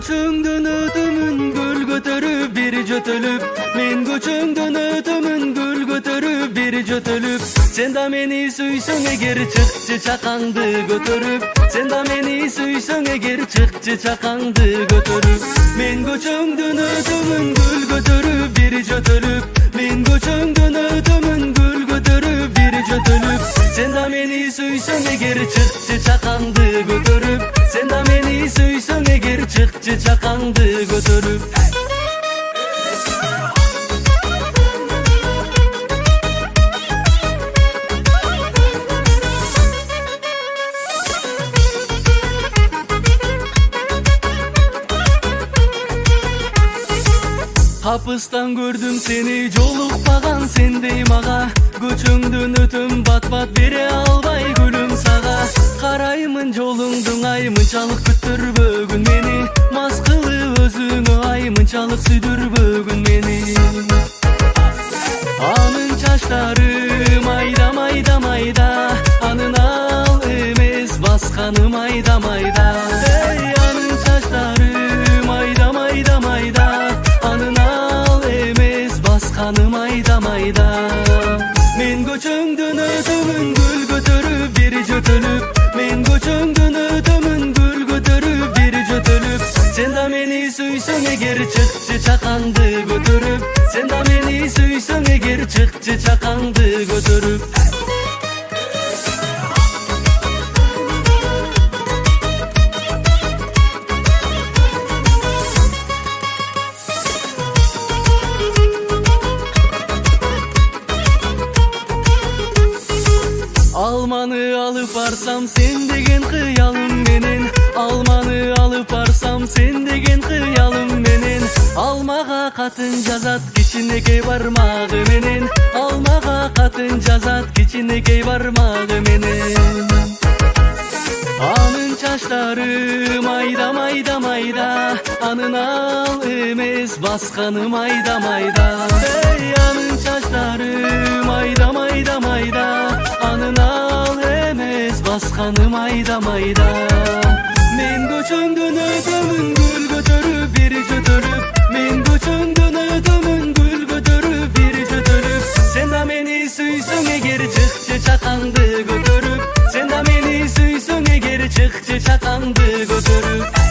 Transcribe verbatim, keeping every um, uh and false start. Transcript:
көчөңдөн өтөмүн гүл көтөрүп бир жөтөлүп, мен көчөңдөн өтөмүн гүл көтөрүп бир жөтөлүп, сен да мени сүйсөң эгер чыкчы чакаңды көтөрүп, сен да мени сүйсөң эгер чыкчы чакаңды көтөрүп, мен көчөңдөн өтөмүн гүл көтөрүп бир жөтөлүп, мен көчөңдөн өтөмүн гүл көтөрүп бир жөтөлүп, сен да мени сүйсөң эгер чыкчы чакаңды көтөрүп, сен да мени сүйсөң эгер чыкчы чакаңды көтөрүп. Капыстан көрдүм сени жолукпаган сендей мага, көчөңдөн өтөм бат бат бере албай гүлүм сага, караймын жолуңдун ай мынчалык күттүрбөгүн мени, мас кылып өзүңө ай мынчалык сүйдүрбөгүн мени. Анын чачтары майда майда майда, анын ал эмес басканы майда майда. Эй, анын чачтары майда майда майда, анын ал эмес басканы майда майда. Мен көчөңдөн өтөмүн гүл көтөрүп бир жөтөлүп, мен көчөңдөн өтөмүн гүл көтөрүп бир жөтөлүп, сен да мени сүйсөң эгер чыкчы чакаңды көтөрүп, сен да мени сүйсөң эгер чыкчы чакаңды көтөрүп. Алманы алып барсам сен деген кыялым менен, алманы алып барсам сен деген кыялым менен, алмага катын жазат кичинекей бармагы менен, алмага катын жазат кичинекей бармагы менен. Анын чачтары майда майда майда, анын ал эмес басканы майда майда. Эй, анын чачтары майда майда майда, анын ал эмес басканы майда майда. Мен көчөңдөн өтөмүн гүл көтөрүп бир жөтөлүп, мен көчөңдөн өтөмүн гүл көтөрүп бир жөтөлүп, сен да мени сүйсөң эгер чыкчы чакаңды көтөрүп, сен да мени сүйсөң эгер чыкчы чакаңды көтөрүп.